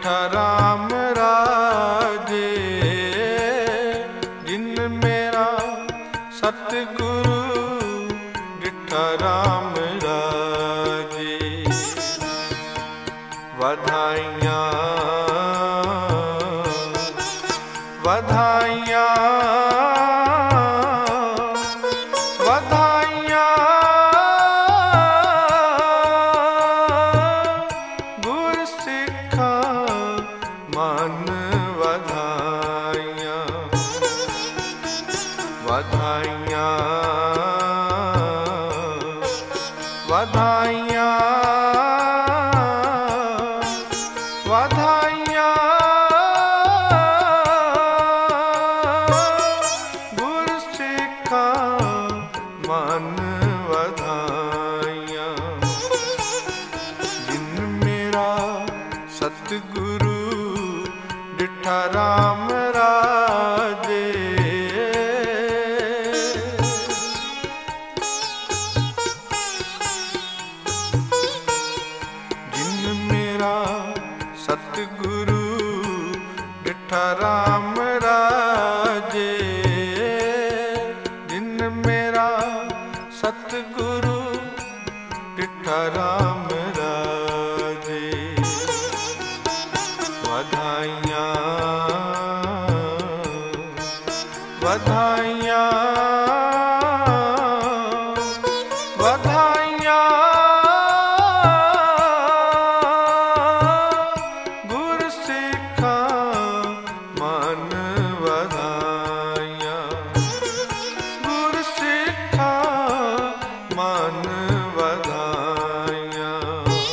डिठा राम राजे, जिन मेरा सतगुरु डिठा राम राजे। वधाइयाँ वधाइयाँ वधाइयाँ गुर सिखा मन वधाइयाँ। वधाइयाँ वधाइयाँ वधाइयाँ गुर सिखा मन वधाइयाँ। जिन मेरा सतगुरु डिठा राम राजे। जिन मेरा सतगुरु डिठा राम राजे। जिन मेरा सतगुरु डिठा राम राजे। वधाइयाँ वधाइयाँ वधाइयाँ गुर सिखा मन वधाइयाँ। गुर सिखा मन वधाइयाँ।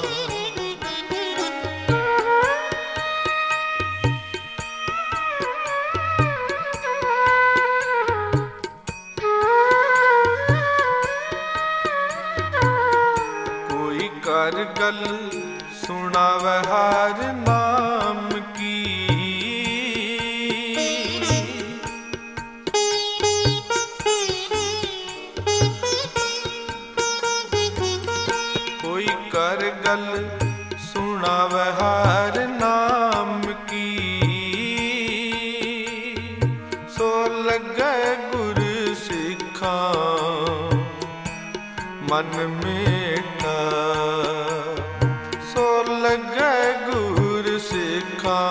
कोई कर गल सुनावे हर नाम की। कोई कर गल सुनावे हर नाम की। सो लगे गुर सिखा मन मीठा। सो लगे गुर सिखा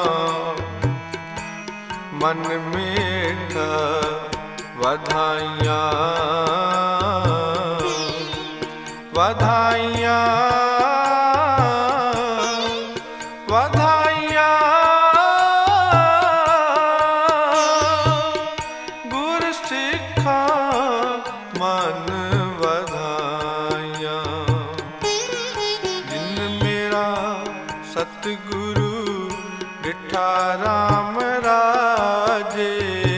मन मीठा। वधाइयाँ वधाइयाँ वधाइयाँ गुर सिखा मन वधाइयाँ। जिन मेरा सतगुरु डिठा राम राजे।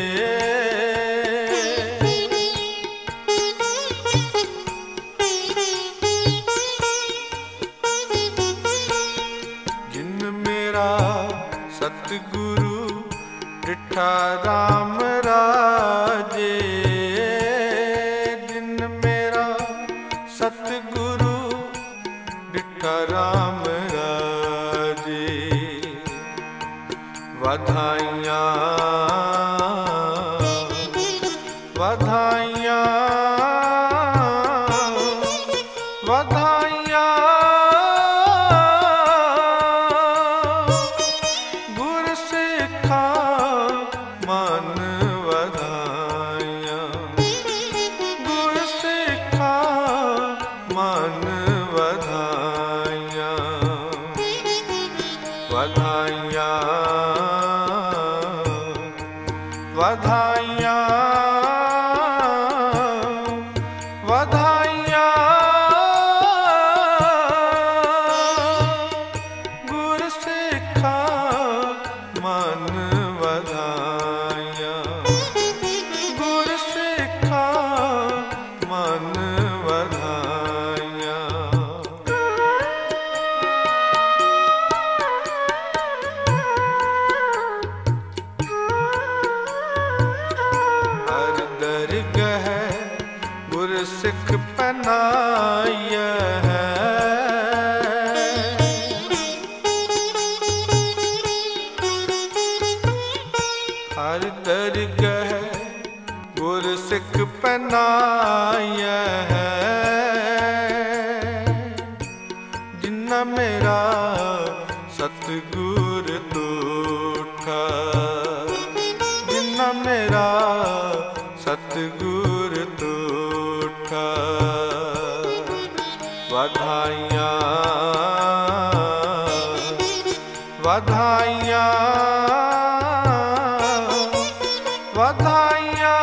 जिन मेरा सतगुरु डिठा राम राजे। जिन मेरा सतगुरु डिठा राम राजे। वधाइयाँ वधाइयाँ वधाइयाँ गुर सिखा मन वधाइयाँ। गुर सिखा मन वधाइयाँ। वधाइयाँ वधाइयाँ वधाइयाँ गुर सिखा मन वधाइयाँ। गुर सिखा मन वधाइयाँ। हर दरगह गुर सिख पहनाया है। जिन्ना मेरा सतगुर तूठा, जिन्ना मेरा सतगुर तूठा। बधाइयाँ बधाइयाँ बधाइयाँ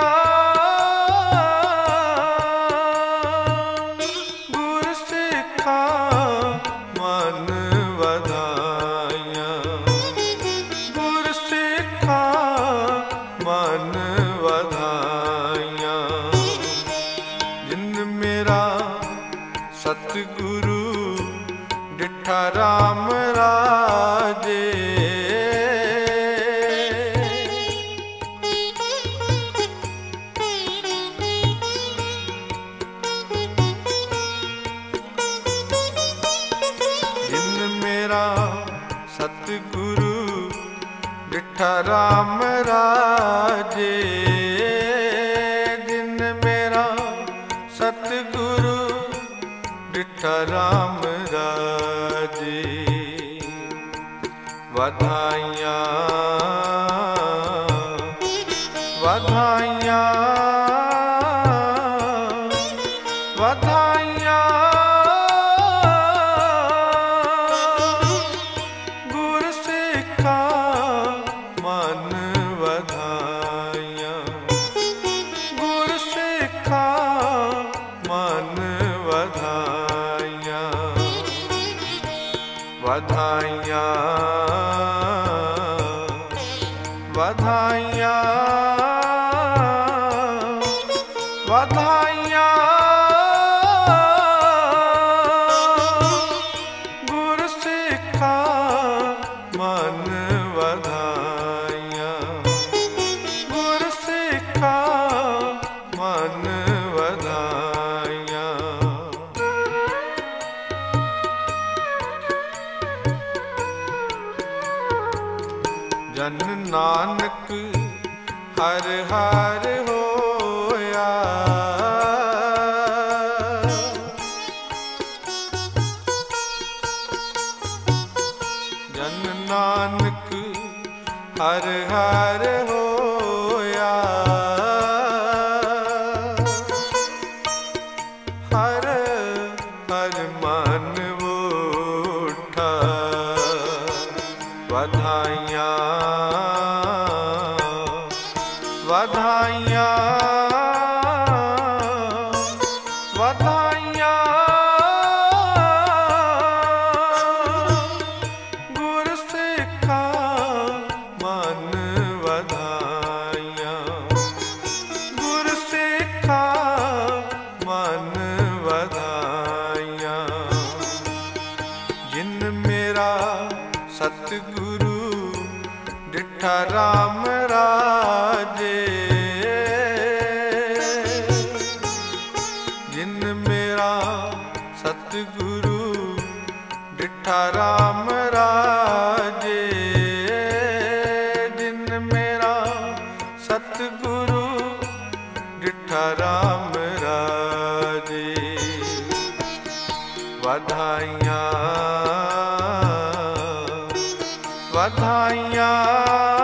गुर सिखा मन बधाइयाँ, गुर सिखा मन बधाइयाँ। जिन मेरा सतगुरु डिठा राम राजे, जिन मेरा सतगुरु डिठा राम राजे, जिन मेरा सतगुरु डिठा राम राजे। बधाइयाँ बधाइयाँ बधाइयाँ गुर सिखा मन बधाइयाँ, गुर सिखा मन बधाइयाँ। बधाइयाँ बधाइयाँ बधाइयाँ गुर सिखा मन बधाइयाँ, गुर सिखा मन बधाइयाँ। जन नानक हर हर होया, जन नानक हर हर होया। हर हर मन उठा। बधाइयाँ बधाइयाँ बधाइयाँ गुर सिखा मन बधाइयाँ, गुर सिखा मन बधाइयाँ। जिन मेरा सतगुरु डिठा राम राजे, जिन मेरा सतगुरु डिठा राम राजे, जिन मेरा सतगुरु डिठा राम राजे। बधाइयाँ बधाइयाँ